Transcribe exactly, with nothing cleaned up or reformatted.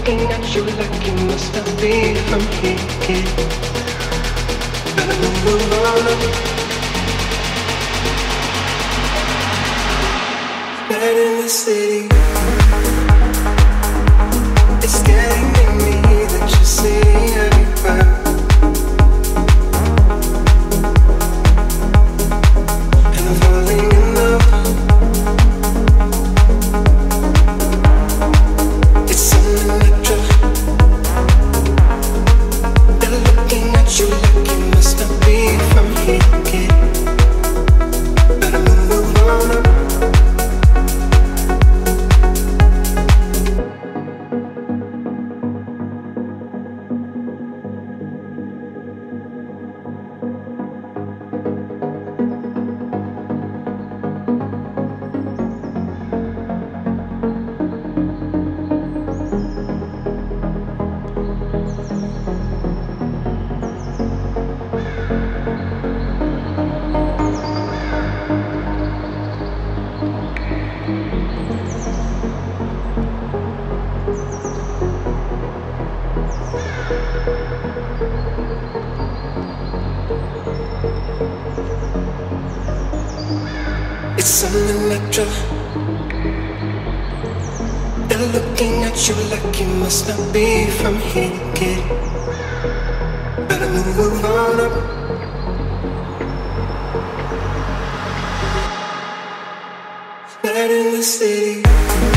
looking at you like you must not be from here. Better move on up. Night in the city. It's getting in me that you see everywhere. And I'm falling in love. It's something natural. They're looking at you like you must not be from here. Better move on up. It's something natural. They're looking at you like you must not be from here, kid. Better move on up. Night in the city.